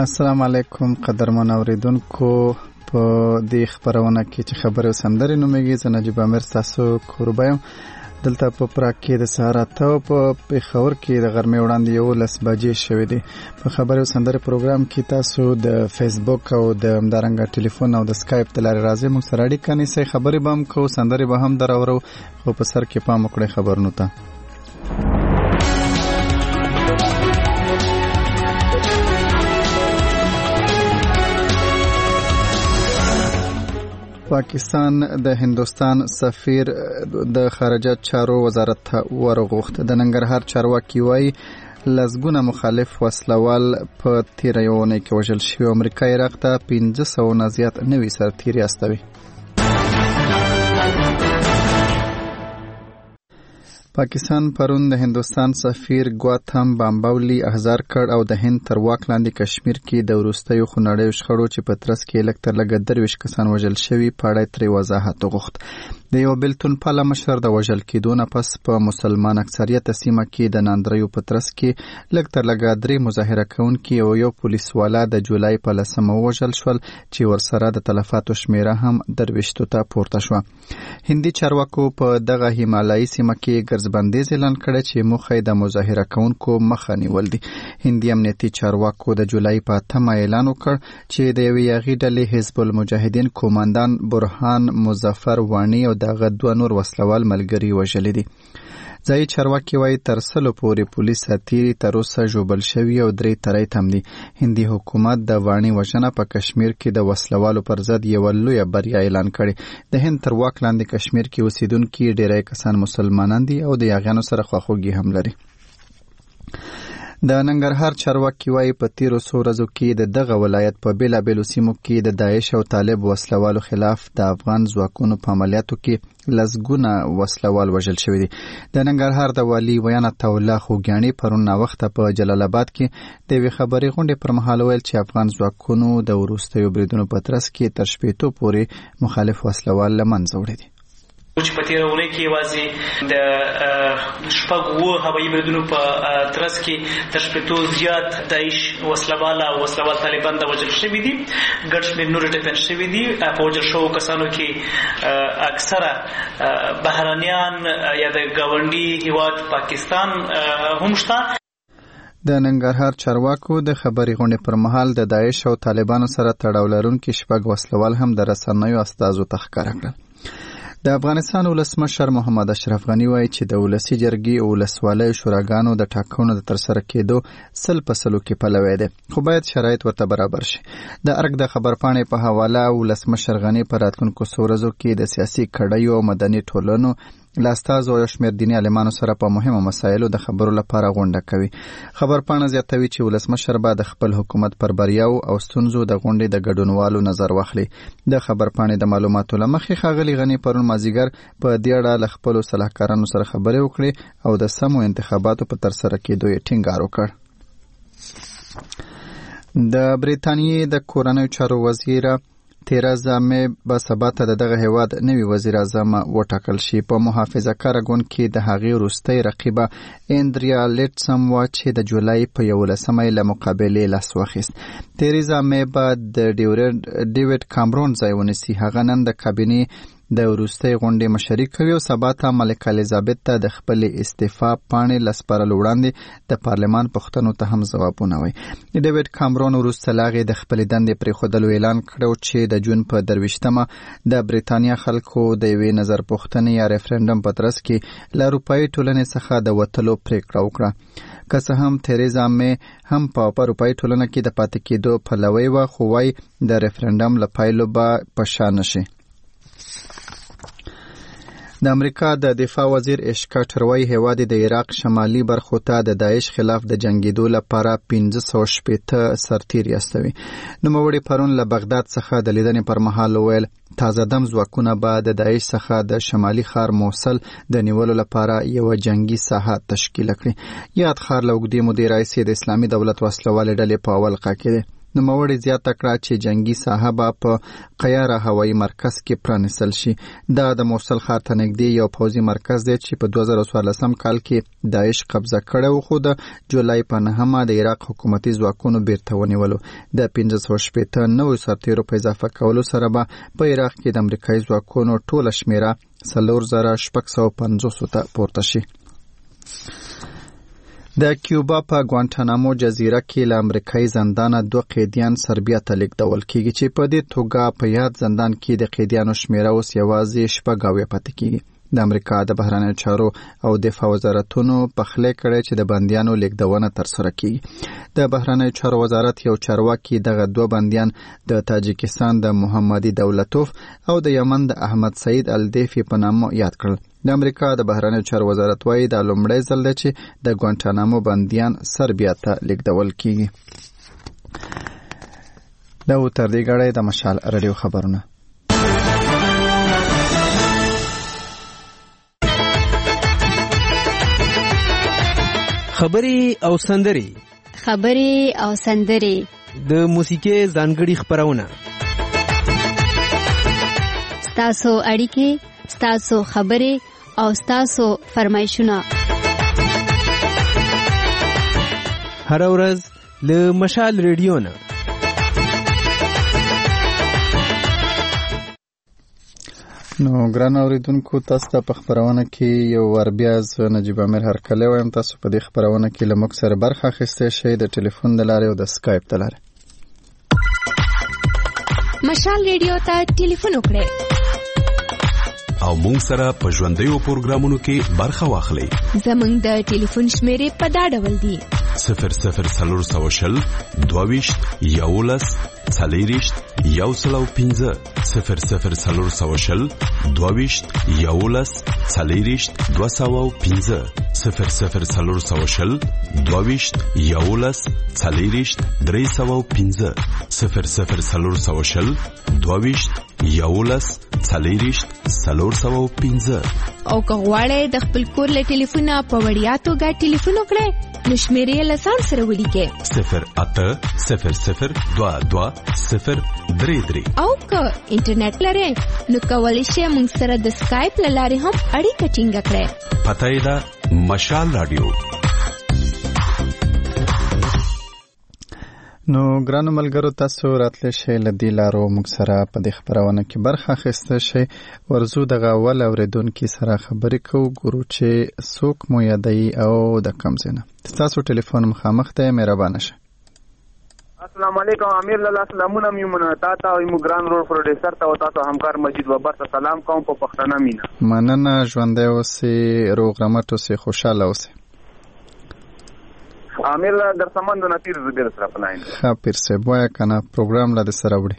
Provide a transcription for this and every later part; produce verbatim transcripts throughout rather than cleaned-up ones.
السلام علیکم قدرمن اوریدونکو، په دې خبرونه کې چې خبرې سندري نومېږي، زه نجیب امیر تاسو کوربه یم. دلته په پراګ کې د سهار اته په پېښور کې د غرمې وړاندې یولس بجې شوې دي. په خبرې سندري پروګرام کې تاسو د فیسبوک او د همدارنګه ټلیفون او د سکایپ د لارې راځي موږ سره اړیکه نیسئ، خبرې به هم کوو، سندري به هم دراورو، خو په سر کې پام وکړئ خبرونو ته. پاکستان د هندوستان سفیر د خارجه چارو وزارت ته ورغوښت. د ننګرهار چارواکي وایي لسګونه مخالف وسلوال په تیره یوه اونۍ کې وژل شوي. امریکا عراق ته پنځه سوه نه زیات نوي سرتیري استوي. پاکستان پرون د هندوستان سفیر ګواتم بامباولی احضار کړ او د هند تر واک لاندې کشمیر کې د وروستیو خونړیو شخړو چې په ترڅ کې لږ تر لږه درویشت کسان وژل شوي په اړه یې ترې وضاحت وغوښت. د یو بېلتون پاله مشر د وژل کېدو نه پس په مسلمان اکثریته سیمه کې د ناندریو په ترڅ کې لږ تر لږه درې مظاهره کوونکي او یو پولیس والا د جولای په لسمه ووژل شول چې ورسره د تلفاتو شمیره هم درویشتو ته پورته شوه. هندي چارواکو په دغه هیمالایي سیمه کې ګرځبندیز اعلان کړی چې موخه یې د مظاهره کوونکو مخه نیول دي. هندي امنیتي چارواکو د جولای په اتمه اعلان وکړ چې د یوې یاغي ډلې حزب المجاهدین کوماندان برهان مظفر وانی او دغه دوه نور وسلوال ملګري وژلي دي. ځایي چارواکي وایي تر سلو پورې پولیس سرتیري تر اوسه ژوبل شوي او درې ترۍ تم دي. هندي حکومت د وانی وژنه په کشمیر کې د وسلوالو پر ضد یوه لویه بریا اعلان کړې. د هند تر واک لاندې کشمیر کې اوسیدونکي ډیری کسان مسلمانان دي او د یاغیانو سره خواخوږي هم لري. د ننګرهار چارواکي وایي په تیرو څو ورځو کې د دغه ولایت په بیلابیلو سیمو کې د داعش او طالب وسلوالو خلاف د افغان ځواکونو په عملیاتو کې لسګونه وسلوال وژل شوي دي. د ننګرهار د والي ویان عطاالله خوږیاڼي پرون ناوخته په جلال آباد کې د یوې خبري غونډې پر مهال ویل چې افغان ځواکونو د وروستیو بریدونو په ترڅ کې تر شپېتو پورې مخالف وسلوال له منځه وړي دي. چې په تیره اونۍ کې یوازې د شپږ اووه هوایي بریدونو په ترڅ کې تر شپېتو زیات داعش وسلوال او وسلوال طالبان د وژل شوي دي. ګډ شمېر نور ټپیان شوي دي. په وژل شوو کسانو کې اکثره بهرنیان یا د ګاونډي هیواد پاکستان هم شته. د ننګرهار چارواکو د خبري غونډې پر مهال د داعش او طالبانو سره تړاو لرونکي شپږ وسلوال هم د رسنیو استازو ته ښکاره کړل. د افغانستان ولسمشر محمد اشرف غني وایي چې د ولسي جرګې او ولسوالیو شوراګانو د ټاکنو د ترسره کېدو سل په سلو کې پلوی دی، خو باید شرایط ورته برابر شي. د ارګ د خبرپاڼې په حواله ولسمشر غني په راتلونکو څو ورځو کې د سیاسي کړیو او مدني ټولنو له استازو او شمېر دیني عالمانو سره په مهمو مسایلو د خبرو لپاره غونډه کوي. خبرپاڼه زیاتوي چې ولسمشر به د خپل حکومت پر بریاو او ستونزو د غونډې د ګډونوالو نظر واخلي. د خبرپاڼې د معلوماتو له مخې ښاغلي غني پرون مازدیګر په دې اړه له خپلو سلاکارانو سره خبرې وکړې او د سمو انتخاباتو په ترسره کېدو یې ټینګار وکړ. د بریتانیې د کورنیو چارو وزیره تیرازا مې به سبا ته د دغه هیواد نوي وزیر اعظم وټاکل شي. په محافظه کاره ګوند کې د هغې وروستۍ رقیبه اندریا لیټسم وه چې د جولای په یولسمه یې له مقابلې لاس واخیست. تیرازا مې به د ډیویډ کامرون ځای ونیسي. هغه نن د کابینې د وروستۍ غونډې مشري کوي او سبا ته ملکه الیزابت ته د خپلې استعفا پاڼې له سپارلو وړاندې د پارلمان پوښتنو ته هم ځوابونه وایي. ډیویډ کامرون وروسته له هغې د خپلې دندې پرېښودلو اعلان کړی چې د جون په درویشتمه د بریتانیا خلکو د یوې نظر پوښتنې یا ریفرنډم په ترڅ کې له اروپایي ټولنې څخه د وتلو پرېکړه وکړه. که څه هم تیریزا مې هم په اروپایي ټولنه کې د پاتې کېدو پلوی وه، خو وایي د ریفرنډم له پایلو به په شا نشي. د امریکا د دفاع وزیر اش کارټر وایي هیواد د عراق شمالي برخو ته د داعش خلاف د جنګېدو لپاره پنځه سوه شپېته سرتیري استوي. نوموړي پرون له بغداد څخه د لیدنې پر مهال وویل تازه دم ځواکونه به د داعش څخه د شمالي ښار موصل د نیولو لپاره یوه جنګي ساحه تشکیل کړي. یاد ښار له اوږدې مودې راهیسې د اسلامي دولت وسلوالې ډلې په اول قا کې دی. نوموړي زیاته کړه چې جنگي ساحه به په قیاره هوایي مرکز کې پرانیستل شي. دا د موصل ښار ته نږدې یو پوځي مرکز دی چې په دوه زره څوارلسم کال کې داعش قبضه کړی و، خو د جولای په نهمه د عراق حکومتي ځواکونو بیرته ونیولو. د پنځه سوه شپېته نویو سرتیرو په اضافه کولو سره به په عراق کې د امریکایي ځواکونو ټوله شمیره څلور زره شپږ سوه پنځوسو ته پورته شي. د کیوبا په ګوانټانامو جزیره کې له امریکایي زندانه دوه قیدیان سربیا ته لیږدول کیږي چې په دې توګه په یاد زندان کې د قیدیانو شمیره اوس یوازې شپږ اویا پاتې کیږي. د امریکا د بهرنیو چارو او دفاع وزارتونو پخلی کړی چې د بندیانو لیږدونه ترسره کیږي. د بهرنیو چارو وزارت یو چارواکي دغه دوه بندیان د تاجکستان د محمدي دولتوف او د یمن د احمد سعید الدیفي په نامه یاد کړل. د امریکا د بهرنیو چارو وزارت وايي دا لومړی ځل دی چې د ګوانټانامو بندیان سربیا ته لیږدول کیږي. دا و تر دې غړې د مشال رادیو خبرونه. خبري او سندري خبري او سندري د موسیقي ځانګړي خبرونه ستاسو اړیکې ستاسو خبري او ستاسو فرمایشونه هر ورځ له مشال ریډیو نه. نو ګران اوریدونکو، تاسو ته په خبرونه کې یو ور بیا ز نجیب امیر هرکلی وایم. تاسو په دې خبرونه کې له موږ سره برخه اخیستی شئ د ټلیفون د لارې او د سکایپ د لارې. مشال ریډیو ته ټلیفون وکړئ او موږ سره په ژوندیو پروګرامونو کې برخه واخلئ. زموږ د ټلیفون شمیرې په دا ډول دي: صفر صفر څلور سوه شل دوه ویشت یولس څلېرویشت یو سل او پنځه صفر صفر څلور سوه شل دوه ویشت یولس څلېرویشت دوه سوه او پنځه صفر صفر څلور سوه شل دوه ویشت یولس څلېرویشت درې سوه او پنځه صفر صفر څلور سوه شل دوه ویشت یولس څلېرویشت څلور سوه او پنځه. او که غواړئ د خپل کور له ټلیفونه په وړیا توګه ټلیفون وکړئ نو شمیرې له ځان سره ولیکئ: صفر اته صفر صفر دوه دوه صفر درې درې. او که انټرنیټ لرئ نو کولی شئ موږ سره د سکایپ له لارې هم اړیکه ټینګه کړئ. پته یې ده مشال رادیو. نو ګرانو ملګرو، تاسو راتلی شئ له دې لارو موږ سره په دې خبرونه کې برخه اخیستی شئ. ورځو دغه اول اورېدونکي سره خبرې کوو، ګورو چې څوک مو یادوي او د کوم ځای نه. ستاسو ټلیفون مخامخ دی، مهربانه شئ. السلام علیکم. امیر لاله سلامونه میمونه تا ته او مو ګران رول پروډوسر ته او تاسو همکار مجید وبر ته سلام کوم په پښتنه مینا. مننه، ژوندی اوسئ، روغ رمټ اوسئ، خوشاله اوسئ. امیر در سمند نه پیر زبیر سره پلاین ها پیر سے بویا کنه پروګرام لا د سره وړي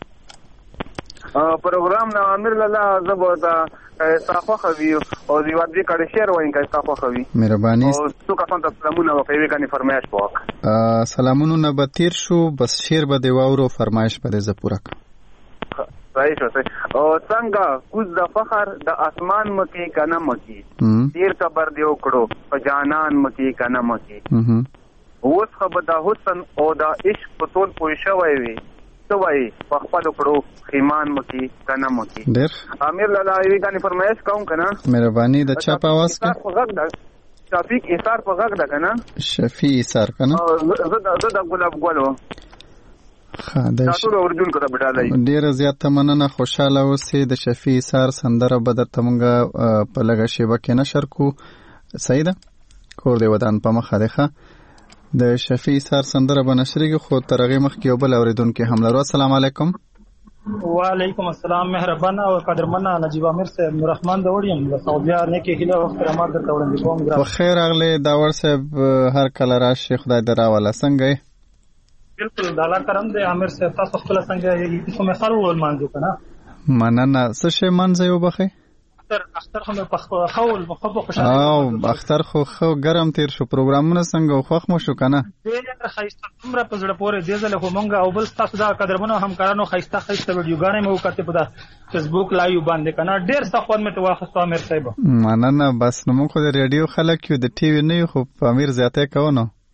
پروګرام نه امیر لاله زبوتا تاسو خوي او دی ودی کړه شیر وای کا تاسو خوي. مهرباني. او تو کا څنګه سلامونه وکوي کني فرمایش پوک. سلامونه نه بتیر شو، بس شیر به دی وورو فرمایش به ز پورا. صحیح شو. او څنګه کوز د فخر د اسمان مکی کنه مکی دیر کبر دی وکړو په جانان مکی کنه مکی. اوس خو د حسن او د عشق په ټول پوي شوی وي توای په خپل کړو خیمان مکی کنه مکی. ډیر امیر لاله وی غني فرمایش کوم کنه. مهرباني. د چا په आवाज کې شفیق ایثار په غږ ده کنه. شفیق ایثار کنه. زه د ګلاب ګلو خاده ټول ورجون کړه بټالای. ډیر زیات مننه، خوشاله اوسئ. د شفیق ایثار سندره بدر تمغه په لګه شیبه کې نشر کو. سیده کور دی ودان په مخه ده. د شفیع ایثار سندره بنشریږي، خو ترغه مخ کې یو بل اوریدونکو هم لرو. السلام علیکم. وعلیکم السلام. مهربان او قدرمن نجیب امیر صاحب نور رحمان داوړیم د سعودي نه کې هله وخت رحمت درته وړاندې کوم. په خیر اغله داور صاحب، هر کله راشي، خدای دراواله. څنګه یې؟ بالکل د الله کرم دی امیر صاحب، تاسو خپل څنګه یې؟ کومه خلول مانځو کنه. مننه. څه شی منځ یو بخې؟ اختر خو په خول په خوشاله او اختر خو خو ګرم تیر شو. پروګرامونه څنګه خوښ مو شو کنه؟ ډېر خیسته تمره په زړه پورې دی زله خو مونږ او بل تاسو دا قدرمنو همکارانو خیسته خیسته ویډیوګانې مو وکړه په دا فیسبوک لایو باندې کنه. ډېر څه خو مې ته واخستو امیر صاحب. مننه. بس نو مونږ خو د ریډیو خلک یو، د ټي وي نه یو، خو په امیر زیاته کوو. نو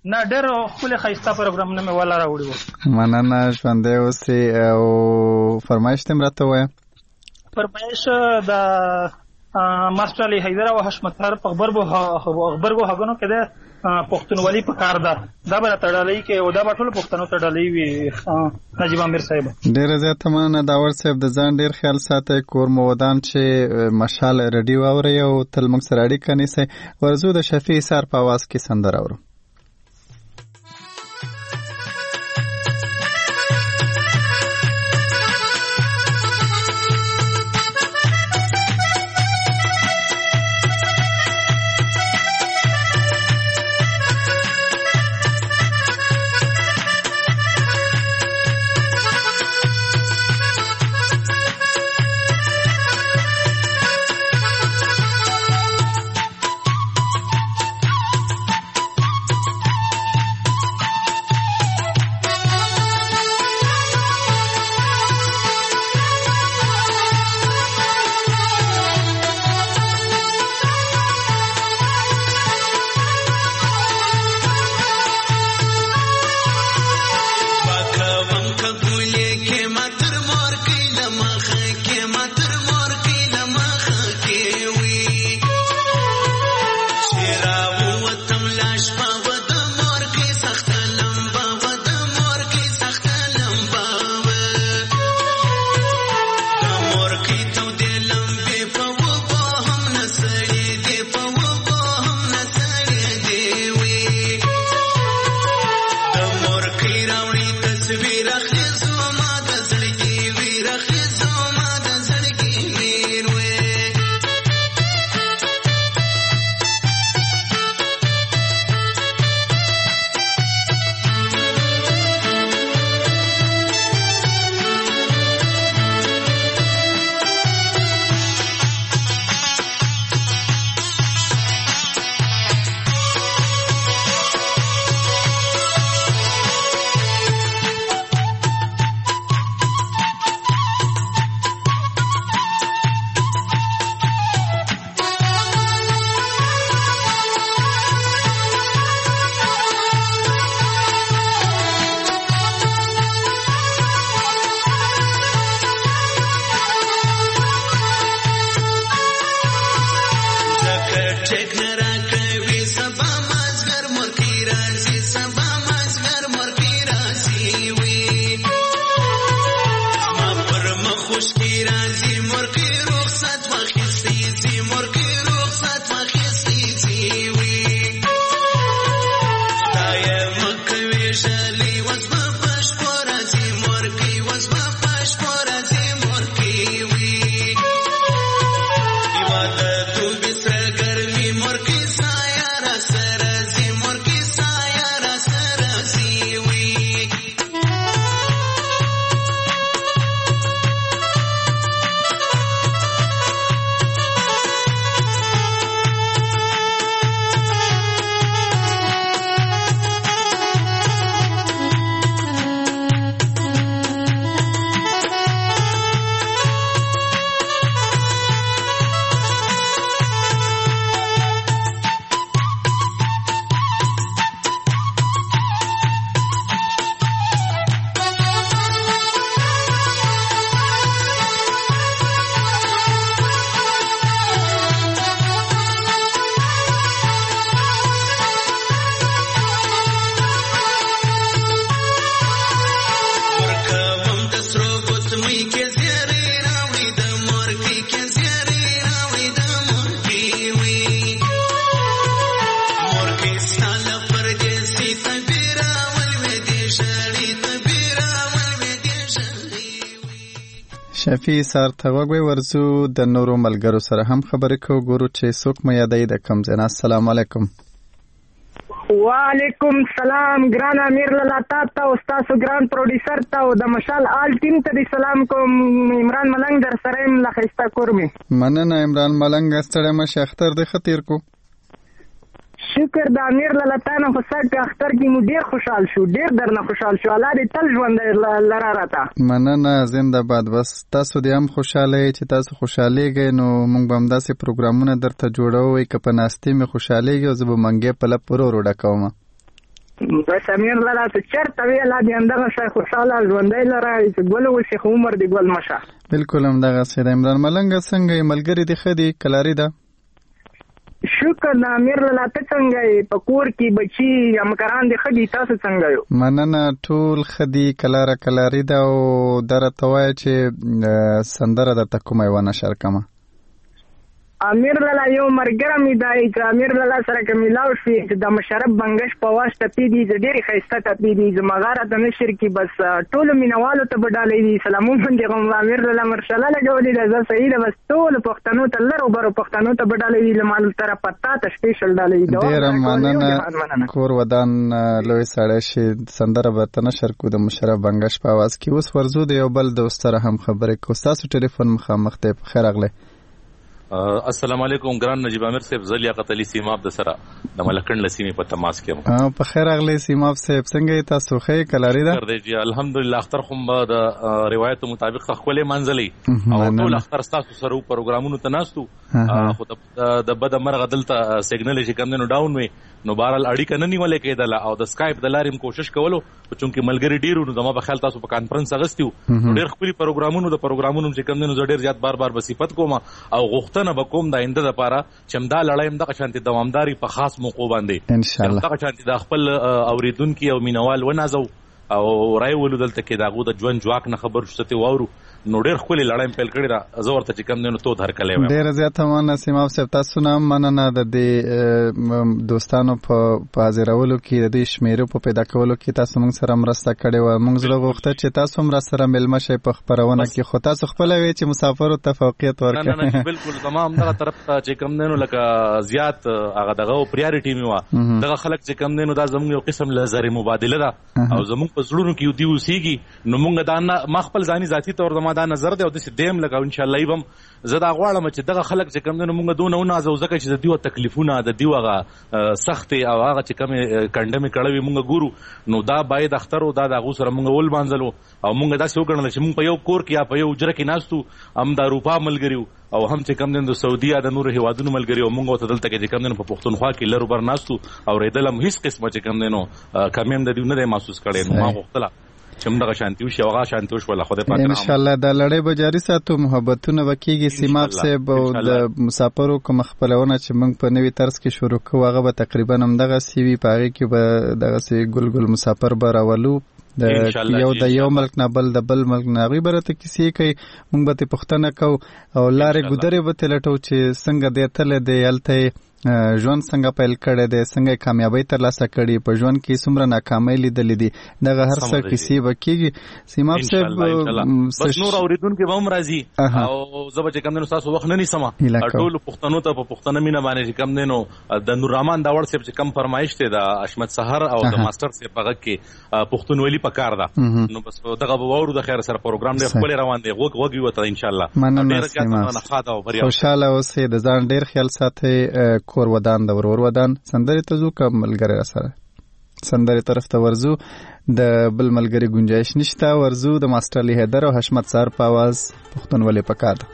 نه ډېر خپل خیسته پروګرامونه مې ولا راوړي وو. مننه ژوندی اوسې او فرمایش تم راته وایه. فرمایش د ماسټر علي حیدر او حشمتار په خبرګو خبرګو هغونو کې د پښتونولي په کار ده دا به تړلې کې او دا به ټول پښتنو تړلې وي. نجیب امیر صاحب ډېر زیات مننه داور صاحب د ځان ډېر خیال ساتئ کور مو ودان چې مشال رډیو اورئ او تل موږ سره اړیکه نیسئ. ورځو د شفیع ایثار په اواز کې سندره اورو. شفیع ایثار ته وګوي ورزو د نورو ملګرو سره هم خبرې کوو ګورو چې څوک مې یادوي د کوم ځای نه. السلام علیکم. وعلیکم سلام ګران امیر لالا ته او تاسو ګران پروډوسر ته او د مشال آل ټیم ته سلام کوم. عمران ملنګ در سره يم لا خستا کورمي. مننه عمران ملنګ ستړی مشه اختر د خطیر کو. شکر د امیر لالا ته په سر کې اختر کې مو ډیر خوشحال شو ډیر درنه خوشحال شو الله دې تل ژوند لرا راته. مننه زنده باد. بس تاسو دې هم خوشاله چې تاسو خوشالېږئ نو موږ به هم داسې پروګرامونه درته جوړوو که په ناستې مې خوشالېږي او زه به منګې په لپ ورو ورو ډکوم. بس امیر لاله ته چېرته ویله دې همدغه شی خوشحاله ژوندی لره چې ګل وسي خو عمر دې ګل مشه. بلکل همدغسې ده. عمران ملنګه څنګه یې؟ ملګري دې ښه دي؟ کلاري ده؟ شکر د امیر لاله ته څنګه یې؟ په کور کې بچي همکاران دې ښه دي؟ تاسو څنګه یو؟ مننه، ټول ښه دي. کلاره کلاري ده. او دا راته وایه چې سندره درته کومه یوه نشر کړمه؟ امیر لاله یو ملګری مې دی چې امیر لاله سره که میلاو شي چې د مشرف بنګش په واش ټپې دي، چې ډېرې ښایسته ټپې دي، زما غاړه ته نشر کي. بس ټولو مینوالو ته به ډالۍ دي، سلامونه دې غم امیر لاله مرشله لګولې ده. زه صحیح ده. بس ټولو پښتنو ته لرو برو پښتنو ته به ډالۍ دي، له مال طرفه تا ته سپیشل ډالۍ دي. ډېره مننه. کور ودان لوی سړی شي. سندره به ته نشر کړو د مشرف بنګش په اواز کې. اوس ورځو د یو بل دوست سره هم خبرې کوو. ستاسو ټلیفون مخامخ دی. په خیر راغلی. السلام علیکم ګران نجیب امیر صاحب. زه لیاقت علي سیماب د سره د ملکند له سیمې په تماس کې یم. په خیر راغلی سیماب صاحب. څنګه یې تاسو؟ ښه یې؟ کلاري ده؟ الحمدلله. اختر خو به د روایتو مطابق ښکلې منځلې او ټول اختر ستاسو سره پروګرامونو ته ناستو، خو د بده مرغه دلته سیګنل چې کوم دی نو ډاون وي، نو بهرحال اړیکه نه نیولې کېدله او د سکایپ د لارې هم کوشش کولو، چونکې ملګري ډېر وو. نو زما په خیال تاسو په کانفرنس اغوستي وو. ډېر ښکلي پروګرامونو د پروګرامونو چې کوم دی نو زه ډېر زیات بار بار به صفت کوم او غوښتنه به کوم د آینده دپاره چې همدا لړۍ همدغه شانتې دوامداري په خاص موقعو باندې انشاءالله همدغه شانتې د خپل اورېدونکي او مینوال ونازو او رای ولو دلته کې د هغو د ژوند ځواک نه خبر شو ته واورو. نو ډېر ښکلې لړۍ پیل کړې ده. زه ورته چې کوم دی نو تود هرکلی وایم. ډېره زیاته مننه سیماب صاحب. تاسو نه هم مننه د دې دوستانو په حاضرولو کې، د دې شمېرو په پیدا کولو کې تاسو موږ سره مرسته کړې وه. موږ زړه غوښته چې تاسو هم را سره مېلمه شئ په خپرونه کې، خو تاسو خپله وې چې مسافرو ته فوقیت ورکړئ. نه نه بلکل. زما همدغه طرف ته چې کوم دی نو لکه زیات هغه دغه پریارټي مې وه. دغه خلک چې کوم دی نو دا زموږ یو قسم لزرې مبادله ده او زموږ په زړونو کې دوی اوسېږي. نو موږ دا ما خپل ځاني ذاتي طور زما دا نظر دی او داسې دیم لکه انشاءالله یې بم زه دا غواړم چې دغه خلک چې کوم دی نو موږ دونه ونازو، ځکه چې د دوی تکلیفونه د دوی هغه سختې او هغه چې کومې کنډمې کړوي موږ ګورو. نو دا باید اختر و دا د هغو سره موږ ولمانځلو او موږ داسې وګڼله چې موږ په یو کور کې یا په یو حجره کې ناستو، هم د اروپا ملګري وو او هم چې کوم دی د سعودي یا د نورو هېوادونو ملګري او موږ ورته دلته کې چې کوم دی نو په پښتونخوا کې لر بر ناستو اورېدل هم هېڅ قسمه چې کوم دی نو کمي هم د دوی نه دی محسوس کړی. نو ما غوښتله چې همدغه شانتي وشي او هغه شانتي وشوله. خدای پاک انشاءالله دا لړۍ به جاري ساتو، محبتونه به کېږي. سیماب صاحب او د مسافرو کومه خپرونه چې موږ په نوي طرز کې شروع کوو هغه به تقریبا همدغسې وي. په هغې کې به دغسې ګل ګل مسافر به راولو، د یو د یو ملک نه بل د بل ملک نه. هغوی به راته کیسې کوي، موږ به ترې پوښتنه کوو او لارې ګودرې به ترې لټوو چې څنګه دی تللی دی، هلته ژوند څنګه پیل کړی دی، څنګه کامیابی ترلاسه کړي، په ژوند کې څومره ناکامۍ لیدلې دي. دغه هر څه کیسې به کېږي. سیماب صاحب بس نور اورېدونکي به هم راځي او زه به چې کوم دی نو ستاسو وخت نه نیسمه. ټولو پښتنو ته په پښتنه مینه باندې چې کوم دی نو د نوررحمان داوړ صاحب چې کوم فرمایش دی د اشمت سحر او د ماسټر صاحب په غږ کې پښتونولي پکار ده. نو بس دغه به واورو. د خیر سره پروګرام ډېر ښکلی روان دی. غوږ غوږ وي ورته انشاءالله. مننه سیماب. خوشحاله اوسئ، د ځان ډېر خیال ساتئ. کور ودان د ورور ودان. سندرې ته ځو که ملګری را سره؟ سندرې طرف ته ورځو. د بل ملګري ګنجایش نشته. ورځو د ماسټر علي حیدر او حشمت سهر په اواز پښتونولي پکار ده.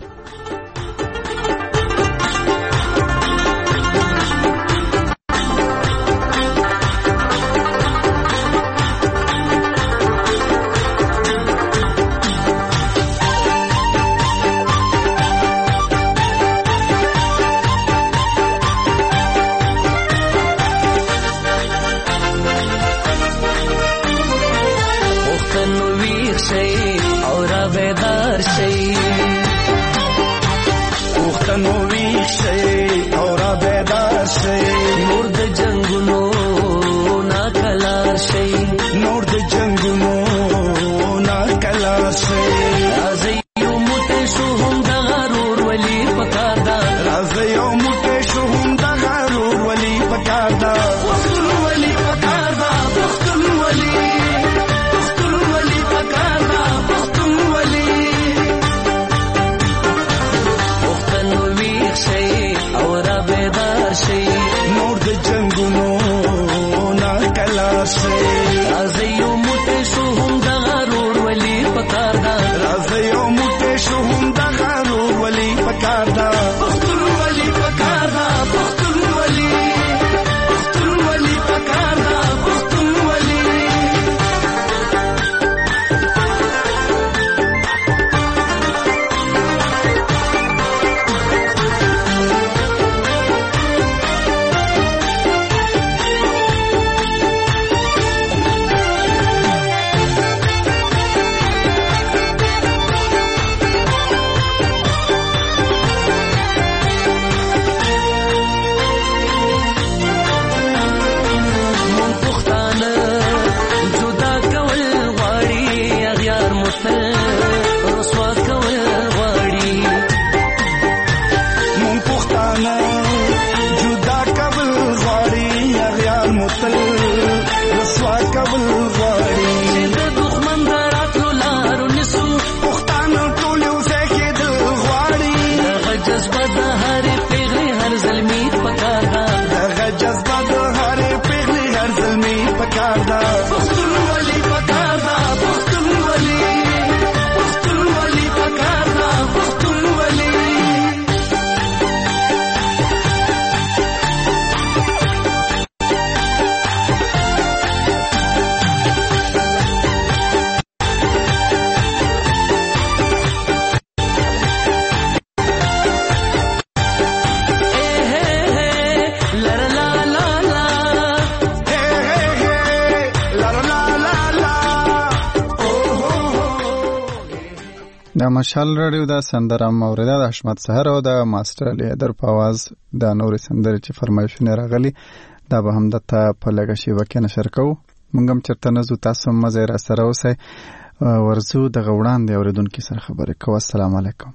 د مشال رادیو د سندره موریده د حشمت سحر او د ماستر علي حیدر په आवाज د نورې سندرې چې فرمایشونه راغلي دا به هم دته په لږه شیبه کې نشر کوو. موږ هم چېرته نه ځو، تاسو هم مزه یې راسره اوسئ. ورځو دغه وړاندې اورېدونکي سره خبرې کوو. السلام علیکم.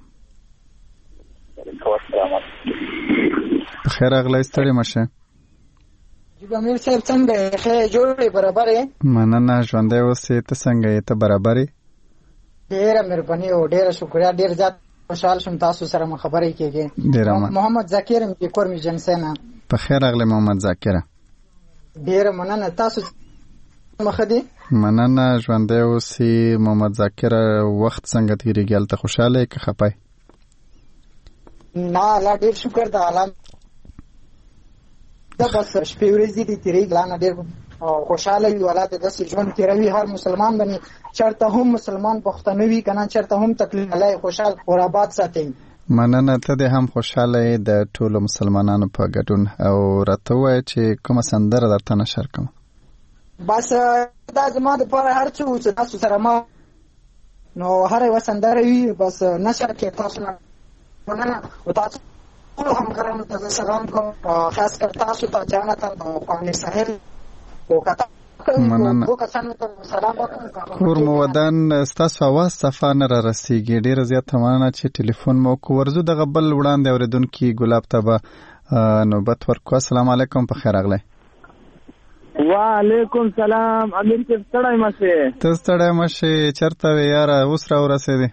بخیر راغلی، ستړي مه شئ. امیر صاحب څنګه یې؟ ښه جوړې برابر یې؟ مننه، ژوندی اوسې. ته څنګه یې؟ ته برابر یې؟ ډېره مهرباني او ډېره شکریه. ډېر زیات خوشحال شوم تاسو سره مو خبرې کېږي. ډېره مننه. محمد ذاکر یم د کور مې جنسۍ نه. بخیر راغلی محمد ذاکره. ډېره مننه. تاسو مخه دي؟ مننه، ژوندی اوسې. محمد ذاکره وخت څنګه تېرېږي هلته؟ خوشحاله یې که خفه یې؟ نه الله ډېر شکر د الله دا بس شپې ورځې دي تېرېږي لا نه ډېر خوشحاله وي. والله د داسې ژوند تېروي هر مسلمان باندې، چېرته هم مسلمان پښتانه وي که نه چېرته هم تکلیف الله یې خوشحال او آباد ساتي. مننه، ته دې هم خوشحاله یې د ټولو مسلمانانو په ګډون. او راته ووایه چې کومه سندره درته نشر کوم. بس دا زما دپاره هر څه و چې تاسو سره ما نو هره یوه سندره وي بس نشر کړې تاسو نه مننه. او تاسو ټولو همکارانو ته زه سلام کوم، خاص کر تاسو ته جانته او قانع ساحل او کتا مننه. کور مو ودان، ستاسو اواز صفا نه را رسیږي. ډېره زیاته مننه چې ټلیفون مو وکړو. ورځو دغه بل وړاندې اورېدونکي ګلاب ته به نوبت ورکړو. السلام علیکم، په خیر راغلی. وعلیکم سلام. امیر صاحب ستړی مه شې؟ ته ستړی مه شې. چېرته وې یاره؟ اوس را ورسېدې؟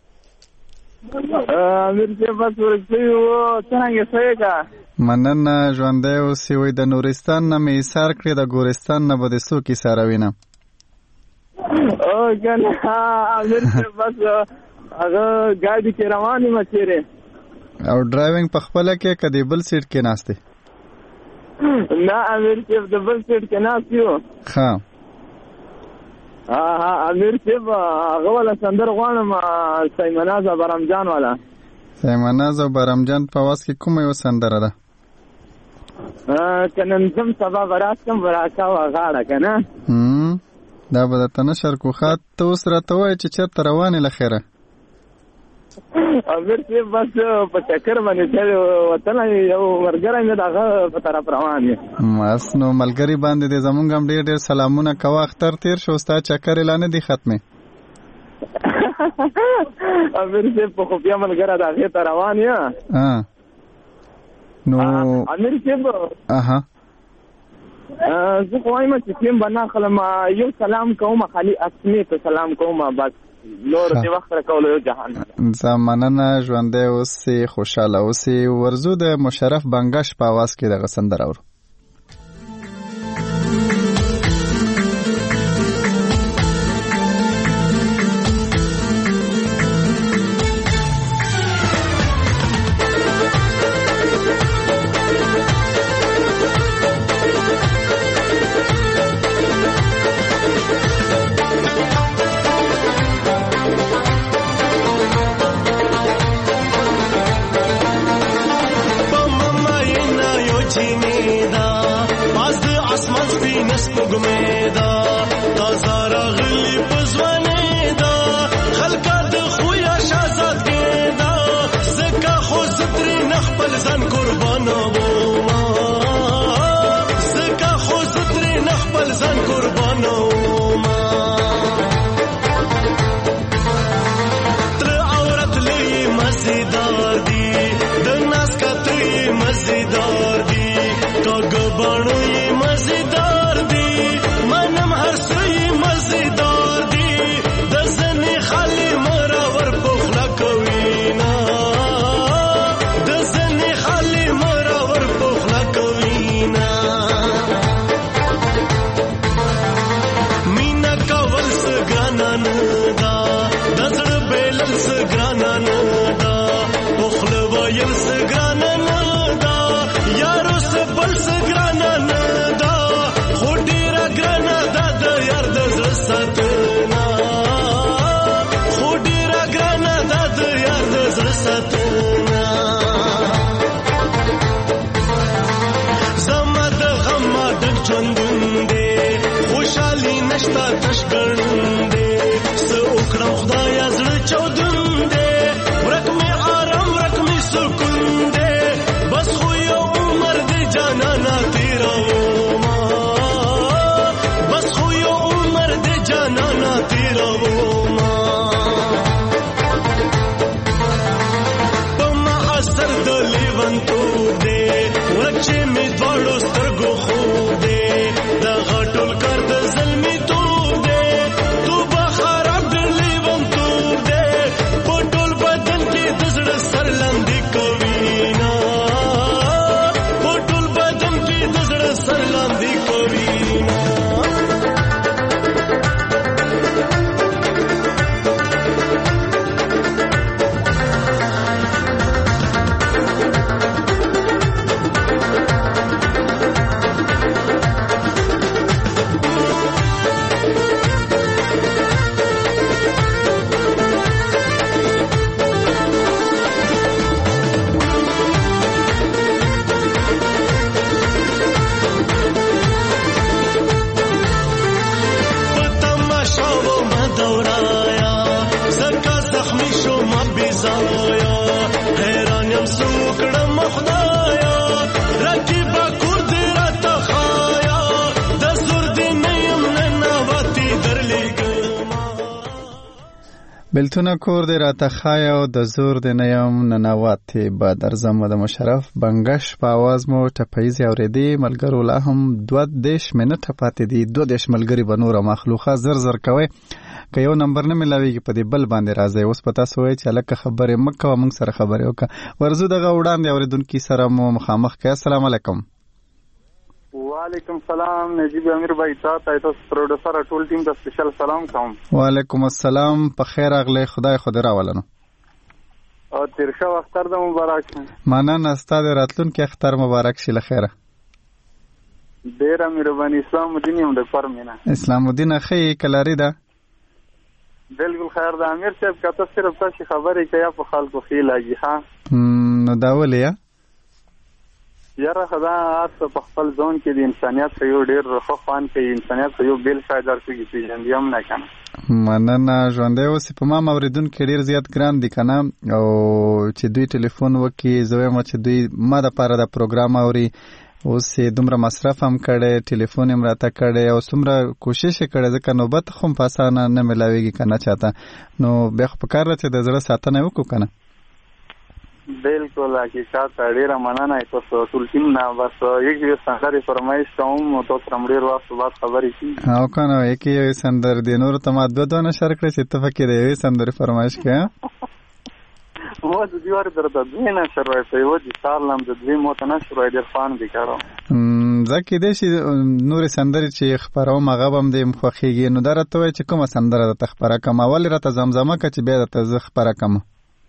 امیر صاحب بس ورسېدی وو. څرنګه ښه یې که؟ مننه، ژوندی اوسې. وایي د نورستان نه مې ایثار کړې، د ګورستان نه به دې څوک ایثاروي نه. او که نه امیر صاحب بس هغه ګاډي کې روان یم چېرې. او ډرایوینګ په خپله کې که د بل سیټ کې ناست یې؟ نه امیر صاحب د بل سیټ کې ناست یو. ښه ها امیر صاحب هغه والا سندر غواړم، سیمناز او برمجان والا. سیمناز او برمجان په اواز کې کومه یوه سندره ده؟ که نن ځم سبا به راشم براکا وه غاړه که نه. دا به درته نشر کړو. ښه ته اوس راته ووایه چې چېرته روان یې له خیره؟ امیر صاحب بس په چکر باندې تللی وتلی، یو ملګری مې د هغه په طرف روان یم. بس نو ملګري باندې دې زمونږ هم ډېر ډېر سلامونه کوه. اختر تېر شو، ستا چکر یې لا نه دي ختمې؟ امیر صاحب په خفیه ملګری د هغې ته روان یم. نو امیر صاحب اها زه خو وایم چې ټیم به نه اخلم، یو سلام کوم خالي اسمې ته سلام کوم، بس نور دې وخت راکولو یو جهان. زه مننه، ژوندی اوسې، خوشحاله اوسې. ورځو د مشرف بنګش په اواز کې دغه سندره اورو. نشتا تشکرنده سه اکرم خدایا زړه چودنده بلتونه کور دې راته ښایه او د زور دې نه یم ننواتې به درځم د مشرف بنګش په آواز مو ټپیزې اورېدې ملګرو لا هم دوه دېرش منټه پاتې دي دوه دېرش ملګري به نوره مخلوقه زر زر کوئ که یو نمبر نه ملاویږي په دې بل باندې راځئ اوس په تاسو وایئ چې هلکه خبرې مه کوه موږ سره خبرې وکړه ورځو دغه وړاندې اورېدونکي سره مو مخامخ کړئ السلام علیکم وعلیکم سلام نجیب امیر بھائی تاسو ته پروډوسر ټول ټیم ته سپیشل سلام کوم وعلیکم السلام په خیر راغلی خدای خو دې راولنو او تیر شو اختر د مبارک مننه ستا د راتلونکي اختر مبارک شي له خیره ډیره مهرباني اسلام الدین یم د فرمینه اسلام الدین ښه کلاري ده بالکل خیر ده امیر صاحب کته صرف تاسو خبرې کوي په خلکو خې لاګي ها نو دا ولې یاره خدا اس په خپل ځون کې د انسانيت په یو ډیر خو خوان کې انسانيت په یو بل ځای درته کې ژوند یم نه کنه مننه ژوندې اوس په ما موریدون کې ډیر زیات ګران دي کنه او چې دوی ټلیفون وکي زوی ما چې دوی ما د پاره د پروګرام اوري اوس دومره مصرف هم کړي ټلیفون هم راته کړي او څومره کوشش کړي ځکه نوبت خو په اسانه نه ملاويږي کنه چاته نو بیا خو په کار راځي د زړه ساتنه وکړو کنه بالکل حقیقت ډیره مننه تاسو ټول ټیم نه بس یک یو سندري فرمایش کوم تاسو رمړي وخت بعد خبرې شي او کنه یک یو سندر دی نور ته ما دوه دوه نشر کړی چې اتفاق دی یو سندري فرمایش کړه مو د دیوار درته دوی نه شر راځي و دي سالم د دوی مو ته نه شروع ډیر فان دي کارو ځکه دې چې نور سندري چې خبرو مغه بم دې مخخيږي نو درته وای چې کومه سندره د تخبره کما ول راته زمزمه ک چې بیا د تخبره کما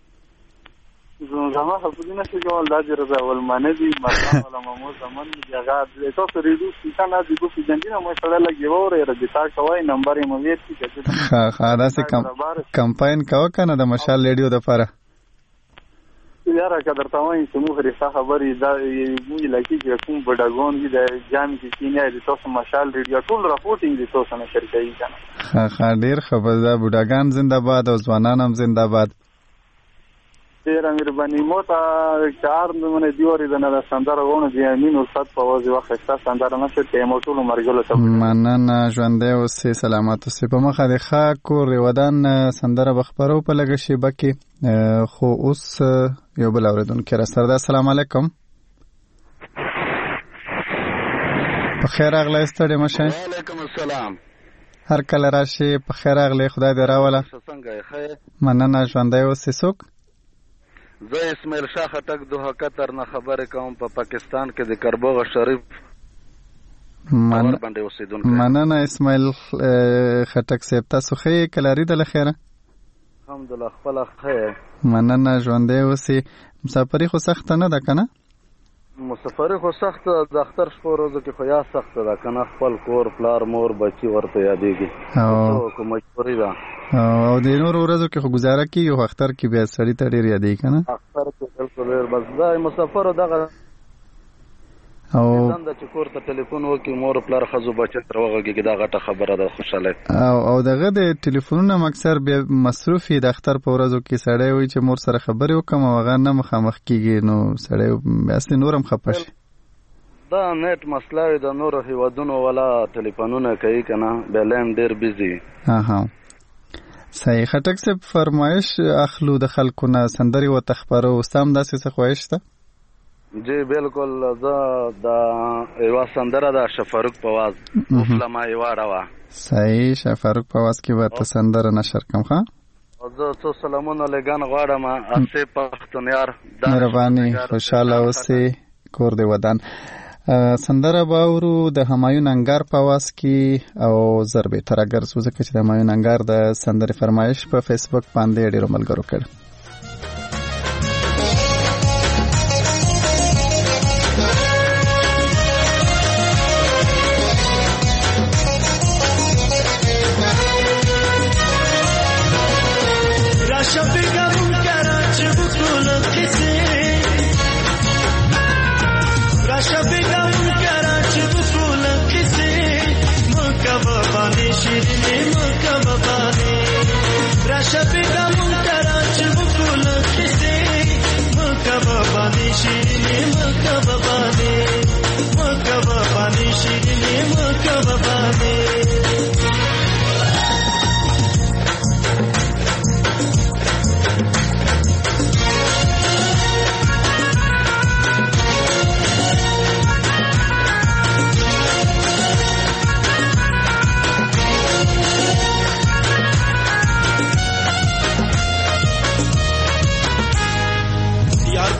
زما حفظونه چې جوړ د رضا ولمانه دي مرحبا ولا مو زمان جگہ تاسو ریډیو سیټه نه دی کو پیجندینه مو سره لګي وره رجتا کوي نمبر یې مو ویت چې ها ها دا سه کم کمپاین کاوه کنه د مشال ریډیو د پاره یاره قدر تاوین چې مو خريسه خبرې دا موږ لکه چې کوم بډاګون دي د جام کې کینیا د تاسو مشال ریډیو ټول راپورټینګ دي تاسو نه شرکایي کنه ها ها ډیر خبر دا بډاګان زنده‌باد او ځوانان هم زنده‌باد ډیره مهرباني مو ته چار نمونه دیوري د نه سندره ونه دی امین استاد په وځي وخت ښه سندره نشه ته مو ټول مرګله ته مننه ژوندې اوسې سلامات اوسې په مخه د ښه کور ودان سندره بخبرو په لګه شی بکې خو اوس یو بل اوریدونکو را سره السلام علیکم په خیر راغلی ستړي مشه وعلیکم السلام هر کله راشي په خیر راغلی خدای دې راوله څنګه ښه مننه ژوندې اوسې څوک زه اسماعیل شاه خټک دوه قطر نه خبرې کوم په پا پاکستان کې د کربوغ شریف من مننه اسماعیل خټک صاحب تاسو ښه کلاري د لخيره الحمدلله خپل خیر مننه ژوندې اوسې مسافري خو سخت نه ده کنه مسافري خو سخت د اختر شپه ورځو کې خو یا سخت ده کنه خپل کور پلار مور بچي ورته یادېږي او کوم مجبوري ده او د نور ورځو کې خو گزاره کی یو اختر کې بیا سړی ته ډیر یادې کنه اختر کې بالکل بس دا مسافر دغه او څنګه چې کور ته ټلیفون وکي مور پلار خزو بچی تر وغه دا غټه خبره ده خوشاله او او دغه د ټلیفونونو اکثر به مصروفي د اختر په ورځو کې سړی وي چې مور سره خبرې وکم او هغه نه مخامخ کیږي نو سړی اصلي نورم خپش دا نت مسله د نور هیوادونو ولا ټلیفونونه کوي کنه بلین ډیر بیزی ها ها صحیح خټک سے فرمایش اخلو د خلکونه سندري و تخبرو استام داسې څه خوښ ته جی بالکل زه د یو سندره د شفاروق پواز افلام ایواړه وا صحیح شفاروق پواز کې وته سندره نشر کوم ښا زه څو سلامونه لګان غواړم اسه پښتونیار مهرباني خوشاله اوسې کور دی ودان سندره باورو د همایون انګار پواز کې او ضربه تر اگر سوزه کې د همایون انګار د سندره فرمایش په فیسبوک باندې ډیرو ملګرو کړ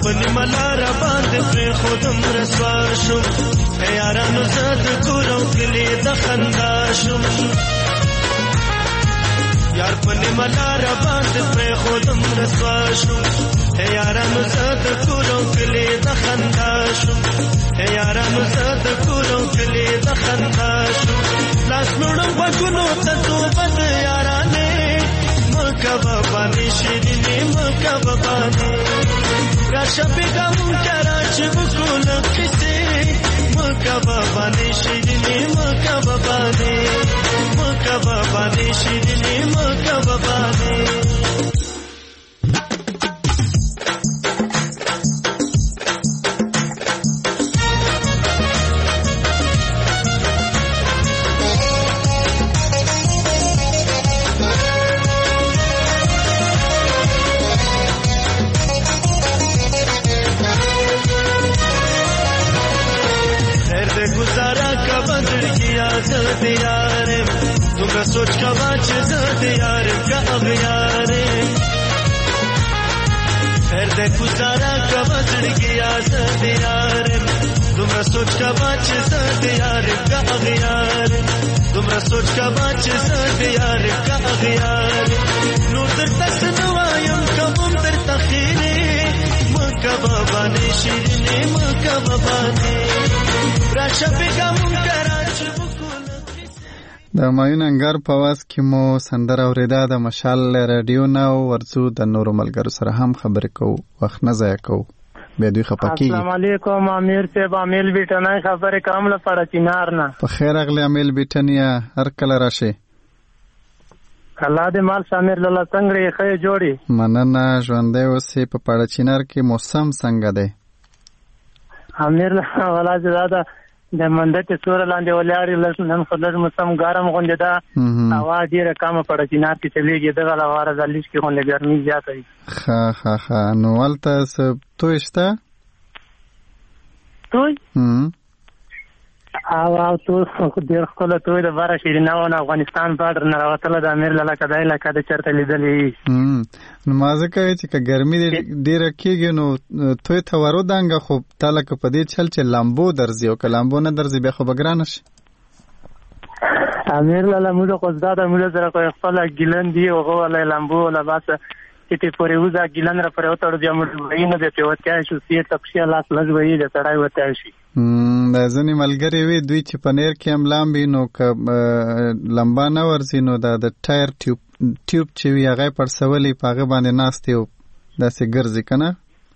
پنی ملار باندې پر خودم رسوا شم یارانو زاد کورو کلی د خندا شم یار پنی ملار باندې پر خودم رسوا شم یارانو زاد کورو کلی د خندا شم یارانو زاد کورو کلی د خندا شم لاس نوړم وګونو ته توبه یارانه مکه بابانه شیرینه مکه بابانه راشه بیگم کراچ بکول کسی مکه بابانه شیرینه مکه بابانه مکه بابانه شیرینه مکه بابانه सोच का बाच यार का अभियार फिर दे गुजारा का बजड़ गया यार तुमरा सोच का बाच यार का अभियार तुमरा सोच का बाच यार का अभियार नूर तस नवायम कबम तर तखीरे मक्का बाबा ने शीरने मक्का बाबा ने राशा बेगम कराच د مایون انګار په واس کې مو سندره اوریدا د مشال رادیو نه ورڅو د نورو ملګرو سره هم خبرې کوو وخت نه ضایع کوو بیا دوی خپه کیږي. السلام علیکم امیر صاحب امیر بیٹنای خبرې کوم لپاره چینار نه په خیر اغلی امیر بیٹنیا هر کله راشي الله دې مال شامل لاله څنګه یې خې جوړي مننه ژوندې اوسې په پاړه چینار کې موسم څنګه دی امیر ولا زړه د منده ته سور لاندې ولاړې لسنن خلل موسم ګرم غونډه دا هوا ډیره کم پړه چینار کې چلیږي دغه لواره د لیش کې غونډه ګرمي زیاته وي ها ها ها نو ولته تو شته توي هم او او تو ډیر خپل توي د بار شیرینه و افغانستان بارډر نه راوتله د امیر لاله کدای لکه د چرته لیدلې هم نو مازه کوي چې ګرمي ډیره کېږي نو توي ته ورو دانګه خو تلک په دې چل چې لامبو درځي او کلامبو نه درځي به خو بګران شي امیر لاله موږ خو زده موږ سره کوي خپل ګلن دی او غوړل لامبو ولا باسه چې په ریوزا ګلن را پر وتر دی موږ وینه د پیوتیا شو سیر تپشیا لاس لږ وی د تړای وته شي د ځنې ملګری وي دوی چې پنیر کې هم لامبي نو ک لمبا نه ورځي نو د ټایر ټیوب ټیوب چې وی هغه پر سوالي پاغه باندې ناشته او داسې ګرځي کنه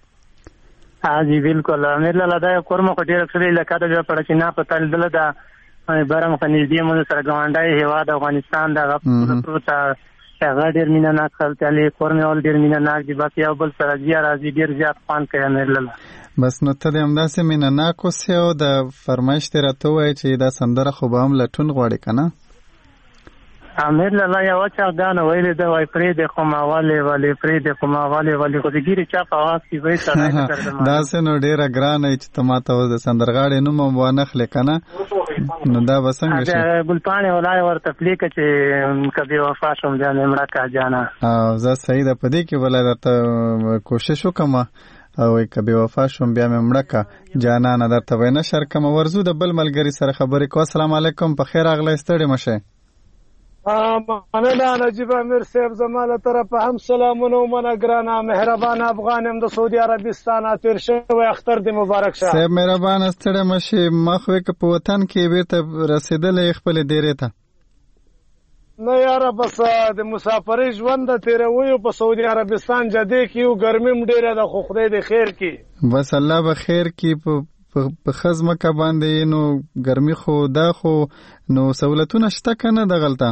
ها جی بالکل امیر لاله دا کورمه کټیر سره لکه دا په پړچینا په تل دل دا برم خنیزی موږ سره ګوانډای هوا د افغانستان د غوړو هغه ډیر مینا ناک خلتالي کورمه ول ډیر مینا ناک دی بس یو بل سره زیات راځي ډیر زیات خوان کوي امیر لاله بس نو ته د همداسې مینا ناک اوسې او د فرمایش ته راته وایي چې دا سندره خو به هم لټون غواړي که نه امیر لاله یوه چاغګانه ویلې ده وایي پرېږدې خو ما ولې ولې پرېږدې خو ما ولې ولې خو د ګیرې چا په اواز کې وایي سړی نه کردم داسې نو ډېره ګرانه وي چې ته ما ته اوس د سندرغاړې نوم هم وانخلې که نه نو دا به څنګه شي ګلپاڼې ولای ورته پلیکه چې که بې وفا شم جانې مړه که جانه او زه صحیح ده په دې کې ولای درته کوشش وکړم او که بې وفا شوم بیا مې مړه که جانانه درته به یې نشر کړم ورځو د بل ملګري سره خبرې کوو السلام علیکم په خیر راغلی ستړی مه شئ مننه نجیب امیر صاحب زما له طرفه هم سلامونه ومنه ګرانه مهربانه افغان یم د سعودي عربستانه تېر شوی اختر دې مبارک شه صاحب مهربانه ستړی مه شئ مخ وې که په وطن کې بېرته رسېدلی یې خپلې ډېرې ته نه یاره بس د مسافرۍ ژوند د تېرویو په سعودي عربستان جدې کې یو ګرمي هم ډېره ده خو خدای دې خیر کړي بس الله به خیر کړي په ښه ځمکه باندې نو ګرمي خو ده خو نو سهولتونه شته که نه دغلته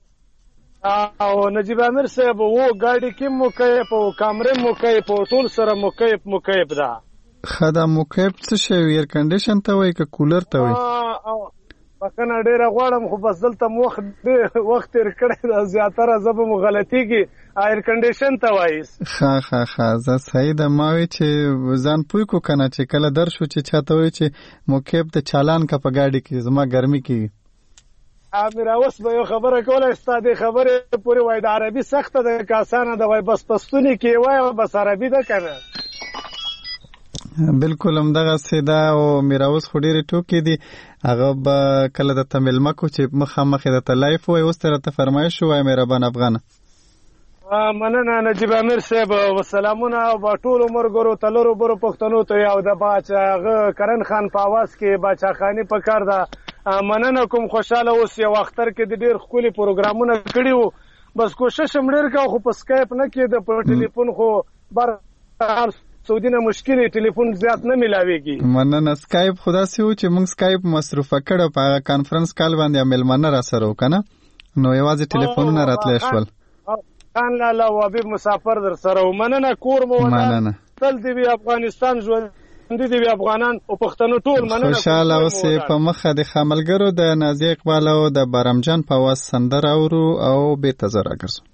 او نجیب امیر صاحب و ګاډي کې مکیف او کامرې مکیف او ټول سره مکیف مکیف ده ښه دا مکیف څه شی ایر کنډیشن ته وایي که کولر ته وایي بخښنه ډېره غواړم خو بس دلته مو وخت وخت تېر کړی ده زیاتره زه به مو غلطېږي ایر کنډیشن ته وایي ښه ښه ښه زه صحیح ده ما وایي چې ځان پوه کړو که نه چې کله در شو چې چا ته وایي چې مکیف ته چالان که په ګاډي کې زما ګرمي کېږي امیر اوس به یو خبره کولی ستا دې خبرې پورې وایي د عربي سخته ده که اسانه ده وایي بس پښتوني کې وایي بس عربي ده که نه بالکل همدغه سیدا او میراوس خو ډېرې ټوکې دي هغه به کله د تمیل مکو چې مخامخ د تلایف وای اوس تر ته فرمایش وای مهربان افغان مننه نجیب امیر صاحب وسلامونه او ټول مرګرو تلرو برو پښتنو ته یو د باچا کرن خان په आवाज کې باچا خانی په کار ده مننه کوم خوشاله اوس یو اختر کې د ډېر خولي پروګرامونه کړیو بس کوشش مړر کا خو په سکایپ نه کې د په ټلیفون خو بر سعودي نه مشکل ټلیفون زیات نه ملاويږي مننه سکایپ خدا سي و چې موږ سکایپ مصرفه کړو په کانفرنس کال باندې عمل مننه را سره وکنه نو یوازې ټلیفون نه راتلې شول خان لاله او حبيب مسافر در سره ومننه کور مو مننه تل دی افغانستان ژوند دی افغانان او پښتنو ټول مننه خوشاله اوسې په مخه د خاملګرو د نازي اقبال او د بارمجان په واس سندر اورو او به تزر راګرځو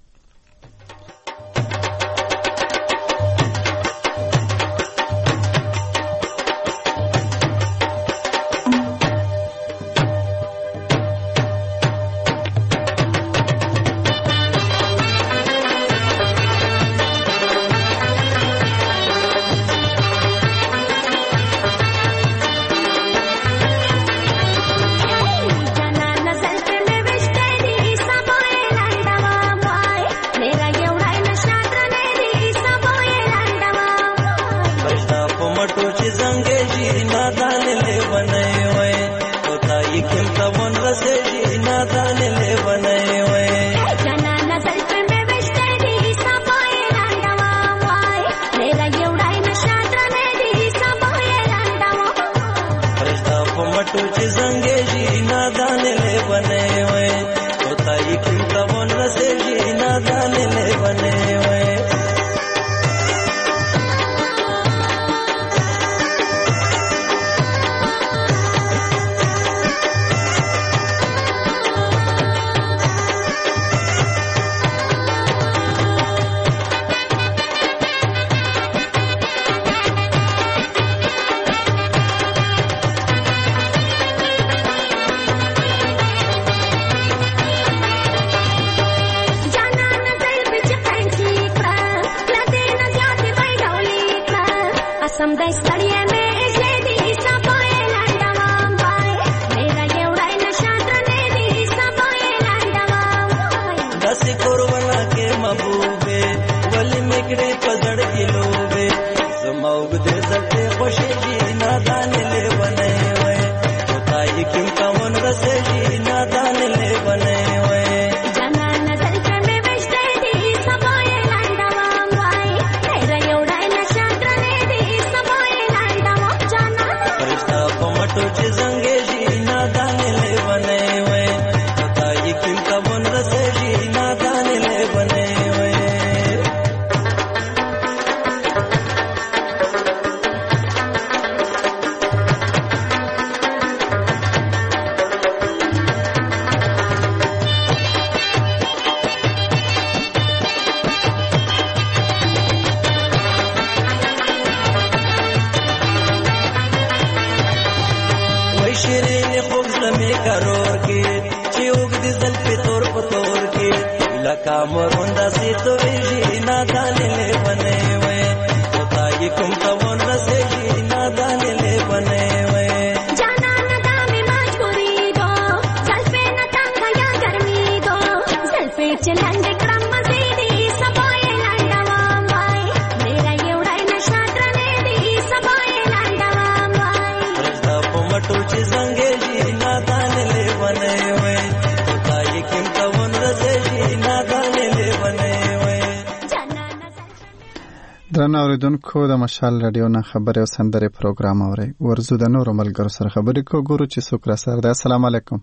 درنو اوریدونکو د مشال رادیو نه خبري او سندري پروګرام اوري ورزو د نورو ملګرو سره خبرې کو ګورو چې څوک را سره ده. السلام علیکم.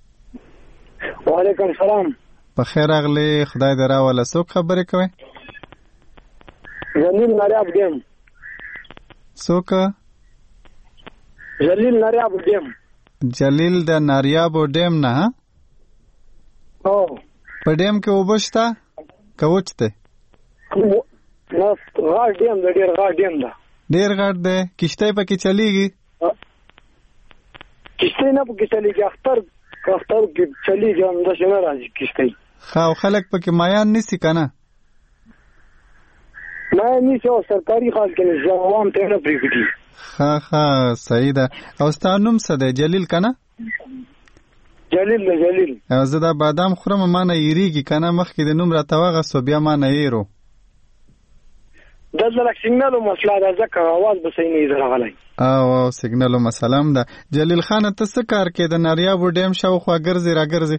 وعلیکم السلام. په خیر اغلی خدای درا ولا څوک خبرې کوي؟ جلیل نریاب ډیم. څوک؟ جلیل نریاب ډیم. جلیل د نریاب ډیم نه؟ او په ډیم کې وبشتا کوچته؟ نو غاړ ډیم د ډیر غاړ ډیم ده. ډیر غاړ ده. کشته پکې چلیږي؟ کشته نه پکې چلیږي، اختر اختر کې چلیږي، هم د شنه راځي کشته. خو خلک پکې مایان نسی کنه؟ نه نسی او سرکاري خال کې نه عوام ته نه پریږدي. ها ها صحیح ده. او ستا نوم څه دی؟ جلیل کنه؟ جلیل نه جلیل. او زه دا بادام خورم ما نه یریږي کنه، مخکې د نوم راته واغستو بیا ما نه یېرو. دلته لږ سیګنالو مسله ده ځکه اواز به صحیح نه وي راغلی. او او سیګنالو مسله هم ده. جلیل خانه ته څه کار کوې؟ د ناریابو ډیم شاوخوا ګرځې راګرځې؟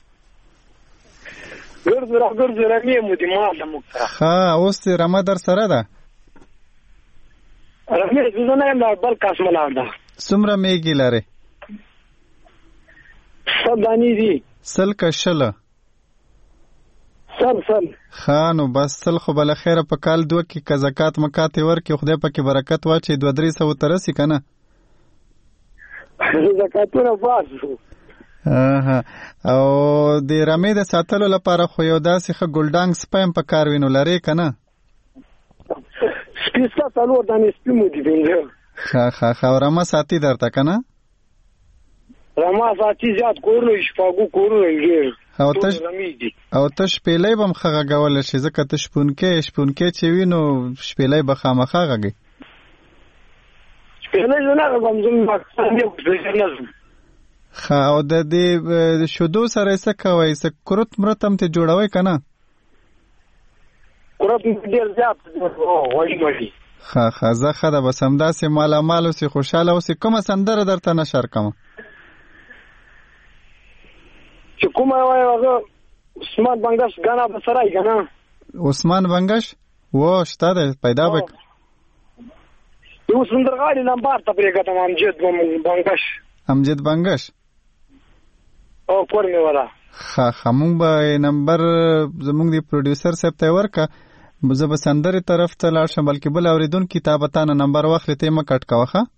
ګرځې راګرځې رمې مو دي مال ده موږ سره. ښه اوس دې رمه در سره ده؟ رمې زه نه یم دا بل کس ملار ده. څومره میږي لرې؟ سل دانې دي. سل که شله؟ سل سل. ښه نو بس سل خو بله خیره په کال دوه کې که زکات مکات یې ورکړي خدای پکې برکت واچوي دوه درې سوو ته رسي که نه؟ زکاتونه بار شو. او د رمې د ساتلو لپاره خو یو داسې ښه ګلډانګ سپی هم په کار وي نو لرې که نه؟ سپي ستا څلور دانې سپي مو دي پنځه. ښه ښه ښه او رمه ساتي درته که نه؟ رمه ساتي زیات کورونه شپاږو کورونه ډېر رمې دي. او ته شپېلی به هم ښه غږولی شي ځکه ته شپونکی شپونکی چې وي نو شپېلی به خامخا غږوي. شپېلی زه نه غږوم زه ماکسان یم نه ځم. ښه او د دې شیدو سره یې څه کوئ؟ څه کورت مرت هم ترې جوړوئ که نه؟ کورت ډېر زیات غوړي مړي. ښه ښه زه ښه ده بس همداسې مالامال اوسې خوشحاله اوسې. کومه سندره درته نشر کومه؟ چې کومه وایي هغه عثمان بنګش ګانا به سره یې که نه؟ عثمان بنګش و شته دی پیدا به یو سندرغاړي نمبر ته پرېږدم امجد بنګش. امجد بنګش او کور مې ولا. ښه ښه مونږ به نمبر زمونږ د پروډیوسر صاحب ته یې ورکړه زه به سندرې طرف ته لاړ شم بلکې بل اورېدونکي تا به تا نه نمبر واخلې ته یې مه کټ کوه ښه؟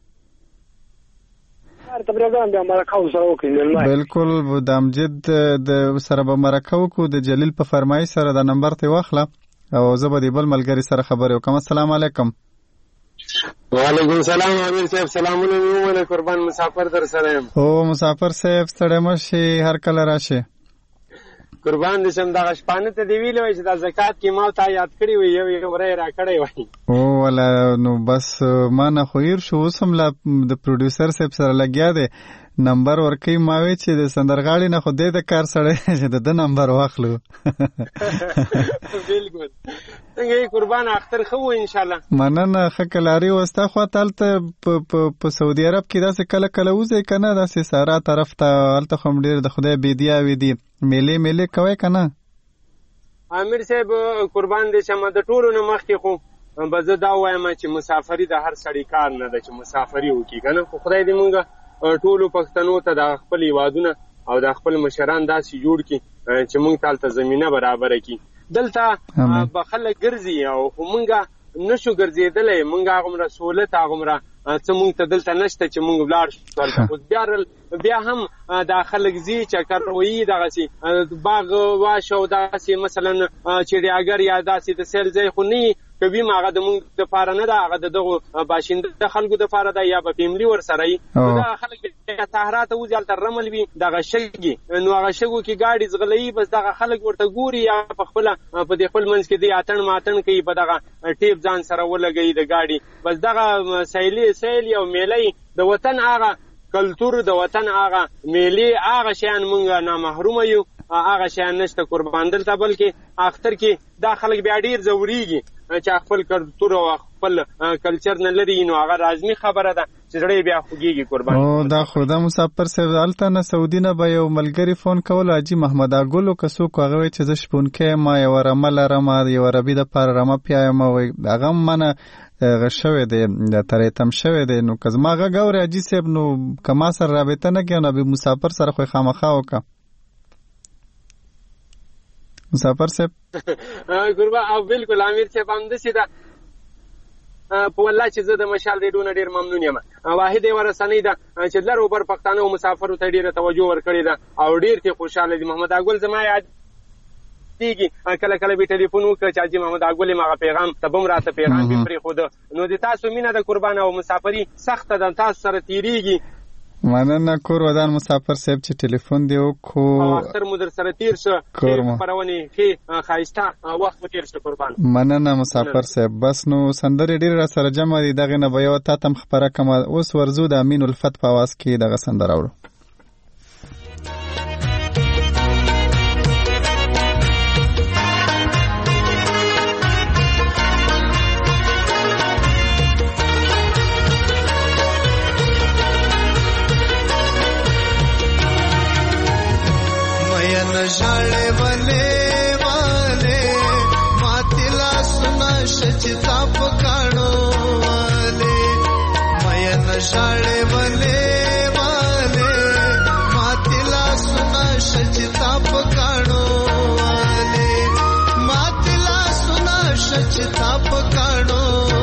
بالکل د امجد د سره به مرکه وکړو د جلیل په فرمایش سره دا نمبر ته واخله او زه به د بل ملګري سره خبرې وکړم. السلام علیکم. وعلیکم السلام امیر صاحب سلامونه مې ومنه قربان مسافر در سره یم. او مسافر صاحب ستړی مه شي هر کله راشي. قربان دې شم دغه شپانه ته دې ویلې وای چې دا زکات کې ما تا یاد کړی وي یو یو ورې را کړی وای. او ولا نو بس ما نه خو هیر شو اوس هم لا د پروډیوسر صاحب سره لګیا دی نمبر ورکوي ما وی چې د سندرغاړي نه خو دې د کار سړی چې د ده نمبر واخلو. بالکل څنګه یې قربان اختر ښه و انشاءالله. مننه ښه کلاري وستا خواته هلته په سعودي عرب کې داسې کله کله وځئ که نه داسې سارا طرف ته هلته خو هم ډېر د خدای بیدیاوې دي میلې میلې کوئ که نه؟ امیر صاحب قربان دې شم د ټولو نه مخکې خو به زه دا وایم چې مسافري د هر سړي کار نه ده چې مسافري وکړي که نه خو خدای دې مونږ ټولو پښتنو ته د خپل هیوادونه او د خپل مشران داسې جوړ کړي چې مونږ ته هلته زمینه برابره کړي. دلته به خلک ګرځي او خو مونږ نشو ګرځېدلی مونږ هغومره سهولت هغومره څه مونږ ته دلته نشته چې مونږ ولاړ شو. بیا بیا هم دا خلک ځي چکر وهي دغسې باغ واشه او داسې مثلا چړیاګر یا داسې د سیل ځای خو نه کوي هغه د مونږ دپاره نه ده هغه د دغو باشنده خلکو دپاره ده یا به فیملي ورسره وي. دغه خلک صحرا ته وځي هلته رمل وي دغه شګي نو هغه شګو کې ګاډي ځغلوي بس دغه خلک ورته ګوري یا په خپله په دې خپل منځ کې دی اتڼ ماتڼ کوي په دغه ټیپ ځان سره ولګوي د ګاډي بس دغه سیلي سیل او میلې د وطن هغه کلتور د وطن هغه میلې هغه شیان مونږ نامحرومه یو هغه شیان نشته قربان دلته بلکې اختر کې دا خلک بیا ډېر ځورېږي چې خپل کلتور او خپل کلچر نه لري نو هغه لازمي خبره ده چې زړه بیا خوږېږي قربان. او دا خو دا مسافر صاحب هلته نه سعودي نه به یو ملګري فون کولو حاجي محمد اګلو که څوک هغه وایي چې زه شپونکی یم یوه رمه لرم یوه ربي دپاره رمه پیایم وایي هغه هم منه غږ شوی دی تریتم شوی دی نو که زما غږ اورې حاجي صاحب نو که ما سره رابطه نه کوي نو به مسافر سره خو یې خامخا وکړه. مسافر صاحب قربان او بالکل امیر صاحب همداسې ده په والله چې زه د مشال ریډیو نه ډېر ممنون یم. واحد یوه رسنۍ ده چې لر اوبر پښتانه او مسافرو ته ډېره توجه ورکړې ده او ډېر ترې خوشحاله دي. محمد اګل زما یاد کېږي کله کله به ټلیفون وکړه چې حاجي محمد اګل یم هغه پیغام ته به هم راته پیغام بې پرېښوده نو د تاسو مینه د قربان او مسافري سخته ده تاسو سره تېرېږي مننه کور ودان مسافر صاحب چې ټلیفون دی وکړو اختر مو در سره تیر شو خبرونه کې خایسته وخت مو تیر شو قربان. مننه مسافر صاحب. بس نو سندرې ډېر را سره جمع دي دغه نه به یو تا تم خبره کوم. اوس ورزو د امین الفت په आवाज کې دغه سندره اورو. ژړې ولې والے ماتلا سنا شچتا پکانو والے مین ژړې ولې والے ماتلا سنا شچتا پکانو والے ماتلا سنا شچتا پکانو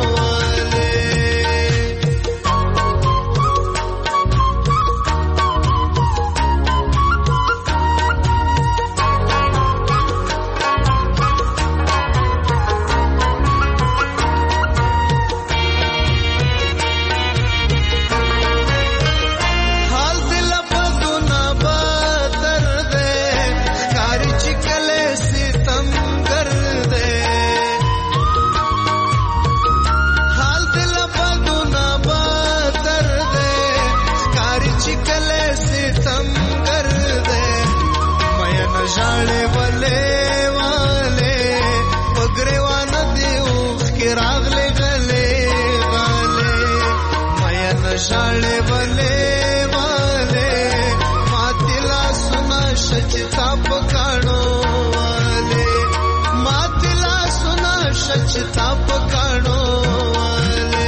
ژړې ولې والے ماتلا سنا شچتا پکانو والے ماتلا سنا شچتا پکانو والے.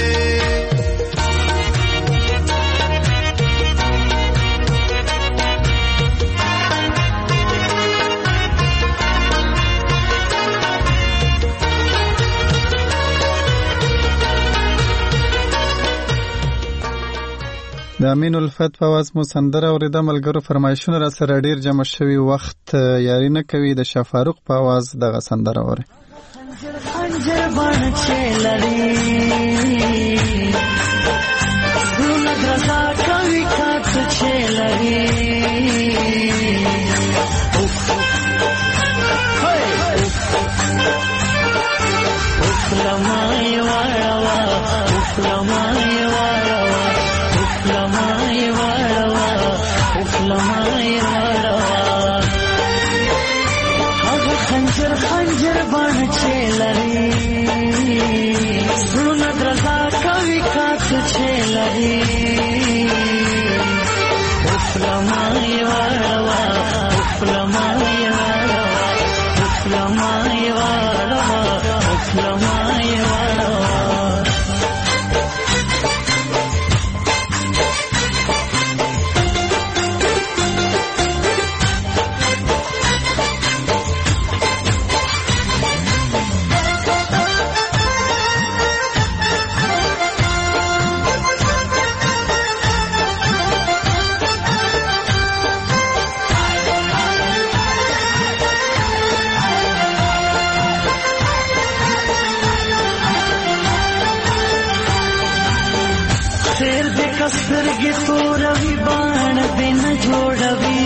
د امین الفت په आवाज مو سندره اوریده. ملګرو فرمایشونه را سره ډیر جمع شوی وخت یاري نه کوي. د شاه فاروق په आवाज دغه سندره اوري. خنجر باندې چلري ګل درزا کوي کات چلري لمای وړوا لمای وړوا لمای وړوا لمای وړوا هغه خنجر خنجر باندې چلري زړه درزا کوي کات چلري لمای وړوا لمای وړوا لمای وړوا لمای وړوا. سترګې توروي باڼ دې نه جوړوي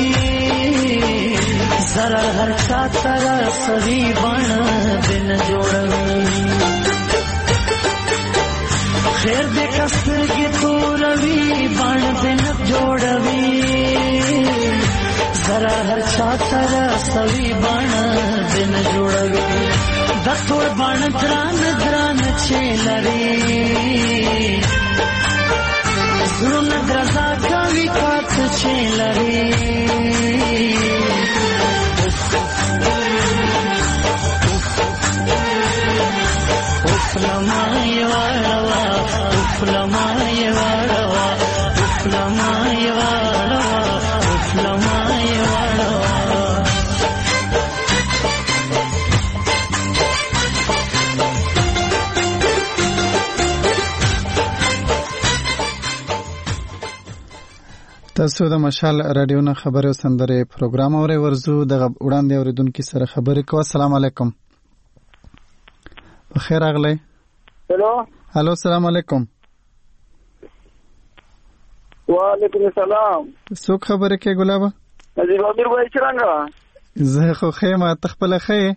زره هر چا ته رسوي باڼ دې نه جوړوي خیر دې که سترګې توروي باڼ دې نه جوړوي زره هر چا ته رسوي باڼ دې نه جوړوي د تور باڼ ګران ګران چې لري زړونه درزا کوي کات چې لري اوف لمای وړوا اوف لمای وړوا اوف لمای وړوا اوف لمای وړوا. تاسو د مشال رادیو نه خبرو سندره پروګرام اوري ورزو د وړاندې اوریدونکو سره خبرې کوم. السلام علیکم. بخیر اغلی. هلو هلو السلام علیکم. وعلیکم السلام. څوک خبره کوي ګلابه؟ نجیب امیر وای څنګه؟ زه خو خیمه تخپل خې.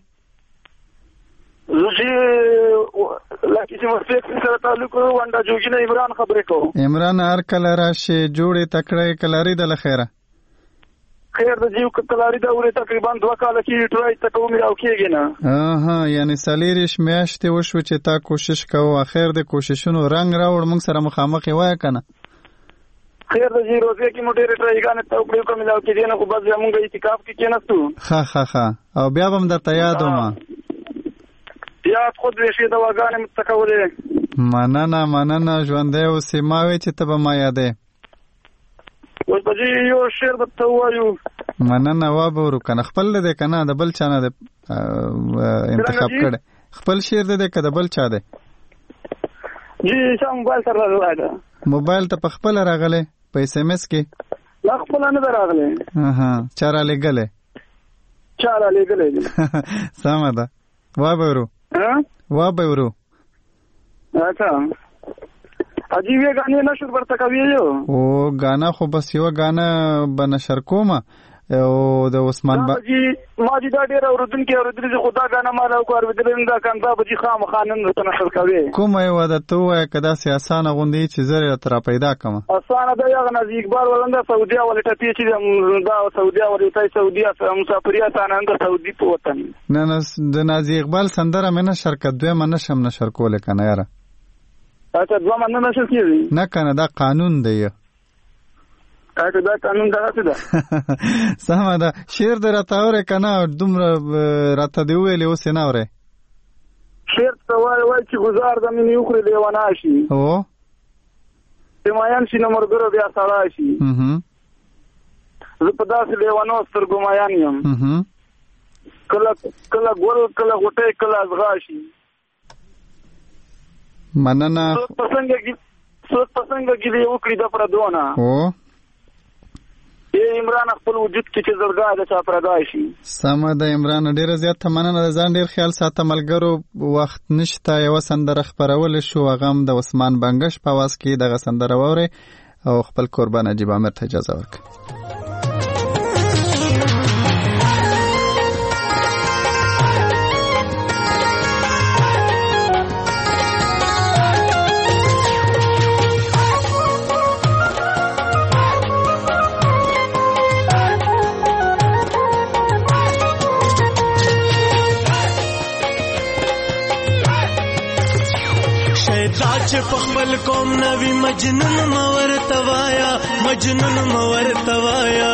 زه چې لکه چې مرفق سره تعلق وندا جوګینه عمران خبرې کوم. عمران هر کله راشي جوړې تکړه کلاری د لخيره. خیر د جیو کلاری دا ورې تقریبا دوه کال کې ټرای تکوم راو کېږي نه. اها یعنی سلیریش میاشتې وشو چې تا کوشش کوو اخر د کوششونو رنگ راوړ موږ سره مخامخ وای کنه. خیر د جی روزه کې موټر ټرای غانې ته وکړو کوم لاو کې دینه خو بس موږ اعتکاف کې کېناستو. ها ها ها او بیا هم درته یادو ما. یاد خود وشي دا واغانې متکولې. مننه مننه ژوندې او سیماوي چې ته به ما یادې. اوس به یو شعر به ته وایو. مننه وابورو کنه خپل دې کنه د بل چا نه انتخاب کړي. خپل شعر دې کده بل چا دې. جی شام موبایل سره راغله. موبایل ته په خپل راغله په اس ام اس کې. لا خپل نه راغله. اها چاره لګله. چاره لګله. سم ده. وابورو. ها؟ وابورو. اچھا. عجیبه غانې نشر ورته کوي یو. او غانا خو بس یو غانا بنشر کومه او د عثمان با جی ما دي دا ډیر اوردونکو اوردري خدا غانا ما له کار ودلم دا کنده بجی خام خانن ته نشر کوي. کومه یو د توه کدا سیاسانه غوندي چې زره تر پیدا کما. اسانه دا یو نزی اقبال ولنده سعودیا ولټه پیچې دا سعودیا ولټه سعودیا مسافریات انند سعودي په وطن. نه نه د نازی اقبال سندره منه شرکت دوه منه شم نشر کوله کنه یاره. اته دوه مننه نشر کیږي. نه کنه دا قانون دی. اته دا قانون دا څه ده؟ سمه ده. شعر درته کنه دومره راته دی ویلې اوس نه اورې. شعر ته وای وای چې گزار د مینې وکړې لیوانه شي. او سیمایان شي نو مرګرو بیا سړا شي. اها زه په داسې لیوانو سترګو مایان یم. اها کله کله ګل کله غټه کله ازغا شي. مننه. څو پسنګ کې څو پسنګ کې دی وکړې د پردونه. او ای عمران خپل وجود کې چې زړګا د چا پردای شي. سمه د عمران ډیره زیات مننه ځان ډیر خیال ساته ملګرو وخت نشته یو سندره خبرول شو غم د عثمان بنگش په واس کې دغه سندره وره او خپل قربان نجیب امیر ته اجازه ورکړه. چې په خپل قوم نوی مجنون مور توایا مجنون مور توایا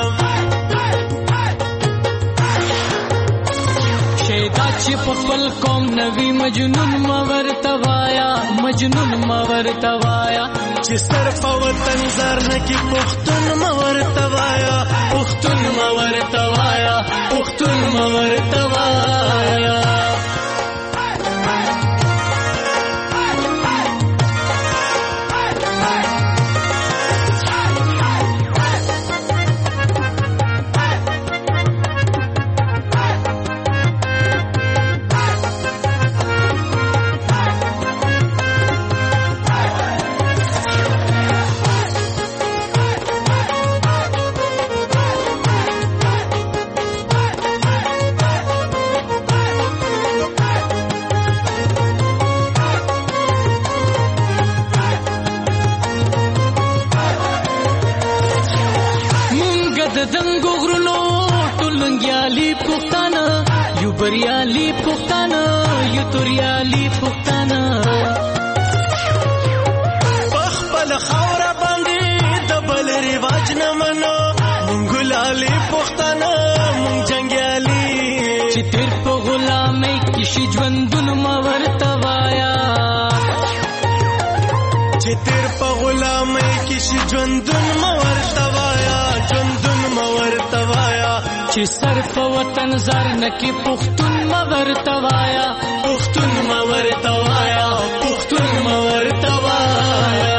شیدا چې په خپل قوم نوی مجنون مور توایا مجنون مور توایا چې صرف وطن زر نه کی پختون مور توایا پختون مور توایا پختون مور توایا بریالی پختانه یو توریالی پختانه پخپل خاور باندې د بل رواج نه منو مونږ لالی پختانه مونږ جنگیالی چې تیر په غلامۍ کې شي ژوندون ما ورته وایا چې تیر په غلامۍ کې شي ژوندون ما ورته وایا ژوندون ما ورته وایا چې سر په وطن زر نکي پختون ما ورته وایا پختون ما ورته وایا پختون ما ورته وایا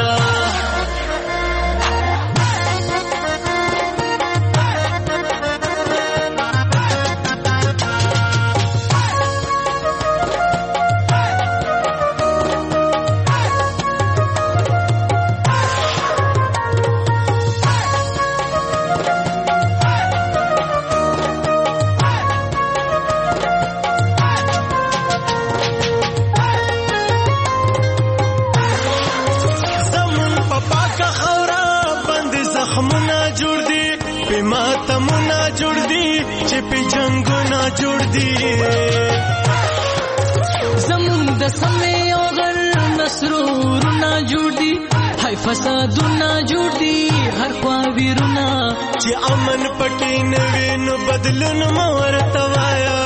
په ماتمونه جوړ دي چې په جنگونه جوړ دي زمون د سمې او غر نصرورونه جوړ دي هاي فسادونه جوړ دي هر خوا ویرونه چې امن پکې نه وي نو بدلون مورته وایا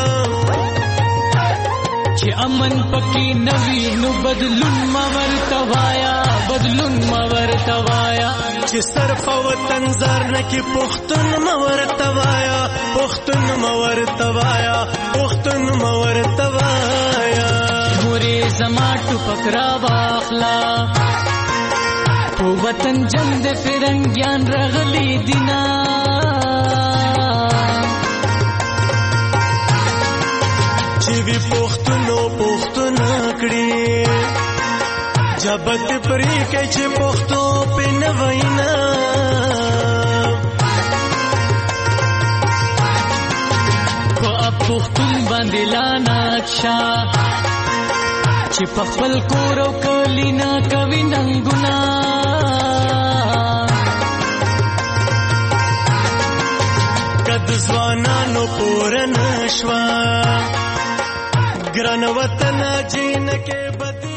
چې امن پکې نه وي نو بدلون مورته وایا بدلون مورته وایا چې صرف وطن زار نه کې پښتون مورته وایا پښتون مورته وایا پښتون مورته وایا ګورې زما ټوپک را واخلا په وطن جنگ د فرنګیان رغلي دینا چې وی پښتونو پښتون کړي جبت پرې کې چې پښتو په نوینا کو پښتون باندې لعنت چې په خپل کور او کلی نه کوي ننګونه کد ځوانانو پورن شوا ګران وطن جین کې بدی